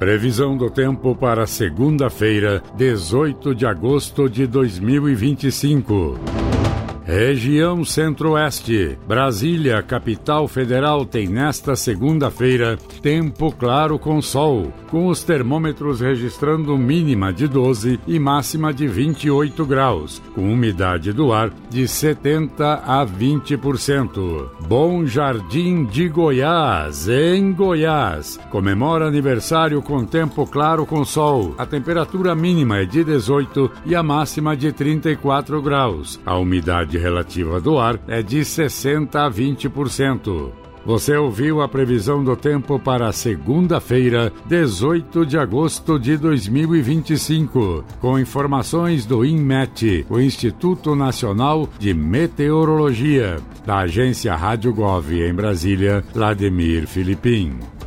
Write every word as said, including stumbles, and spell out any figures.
Previsão do tempo para segunda-feira, dezoito de agosto de dois mil e vinte e cinco. Região Centro-Oeste. Brasília, capital federal, tem nesta segunda-feira tempo claro com sol, com os termômetros registrando mínima de doze e máxima de vinte e oito graus, com umidade do ar de setenta a vinte por cento. Bom Jardim de Goiás, em Goiás, comemora aniversário com tempo claro com sol. A temperatura mínima é de dezoito e a máxima de trinta e quatro graus. A umidade relativa do ar é de sessenta a vinte por cento. Você ouviu a previsão do tempo para segunda-feira, dezoito de agosto de dois mil e vinte e cinco, com informações do INMET, o Instituto Nacional de Meteorologia, da agência Rádio Gov em Brasília, Vladimir Filipim.